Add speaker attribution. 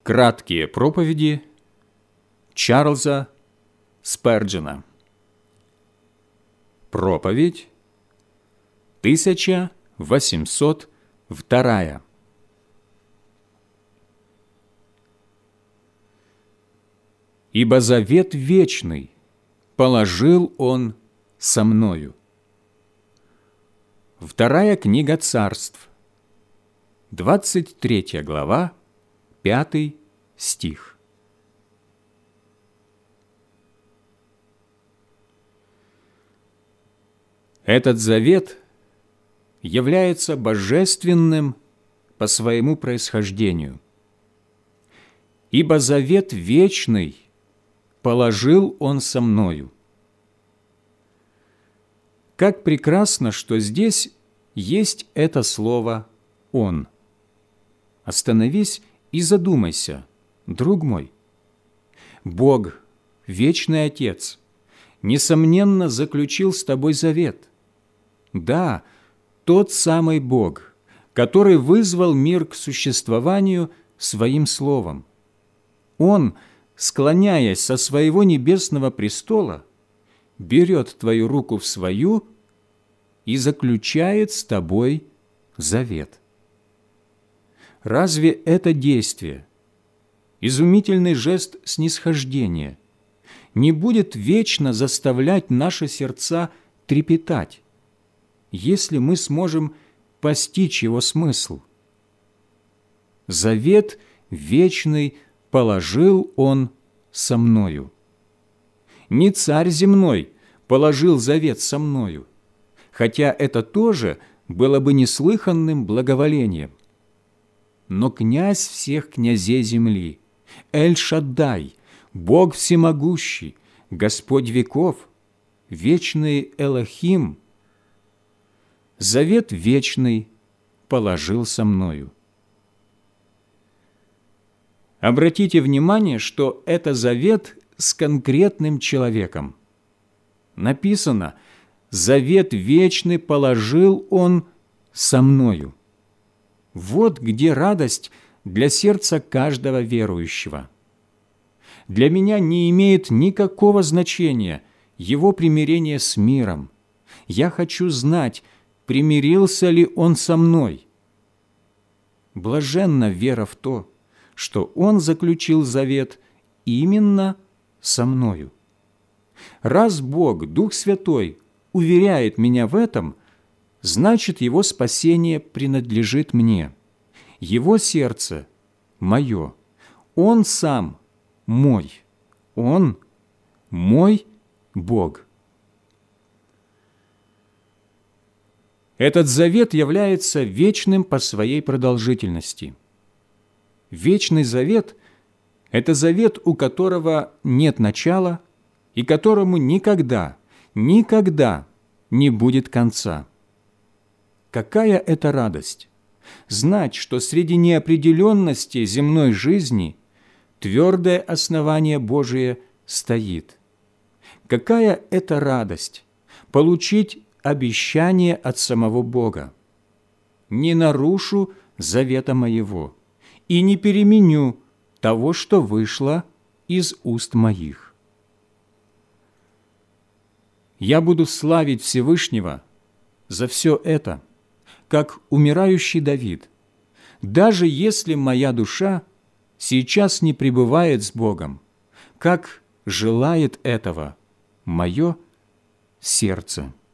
Speaker 1: Краткие проповеди Чарльза Сперджена. Проповедь 1802. «Ибо завет вечный положил Он со мною». Вторая книга Царств, 23 глава, 5 стих. Этот завет является божественным по своему происхождению. «Ибо завет вечный положил Он со мною». Как прекрасно, что здесь есть это слово «Он». Остановись и задумайся, друг мой. Бог, Вечный Отец, несомненно, заключил с тобой завет. Да, тот самый Бог, который вызвал мир к существованию Своим Словом. Он, склоняясь со Своего небесного престола, берет твою руку в свою и заключает с тобой завет. Разве это действие, изумительный жест снисхождения, не будет вечно заставлять наши сердца трепетать, если мы сможем постичь его смысл? Завет вечный положил Он со мною. Не царь земной положил завет со мною, хотя это тоже было бы неслыханным благоволением. Но князь всех князей земли, Эль-Шаддай, Бог всемогущий, Господь веков, вечный Элохим, завет вечный положил со мною. Обратите внимание, что это завет с конкретным человеком. Написано: «Завет вечный положил Он со мною». Вот где радость для сердца каждого верующего. Для меня не имеет никакого значения его примирение с миром. Я хочу знать, примирился ли он со мной. Блаженна вера в то, что он заключил завет именно со мною. Раз Бог, Дух Святой, уверяет меня в этом, значит, Его спасение принадлежит мне. Его сердце мое. Он сам мой. Он мой Бог. Этот завет является вечным по своей продолжительности. Вечный завет – это завет, у которого нет начала и которому никогда не будет конца. Какая это радость! Знать, что среди неопределенности земной жизни твердое основание Божие стоит. Какая это радость! Получить обещание от самого Бога. «Не нарушу завета моего и не переменю того, что вышло из уст моих». Я буду славить Всевышнего за все это, как умирающий Давид, даже если моя душа сейчас не пребывает с Богом, как желает этого мое сердце.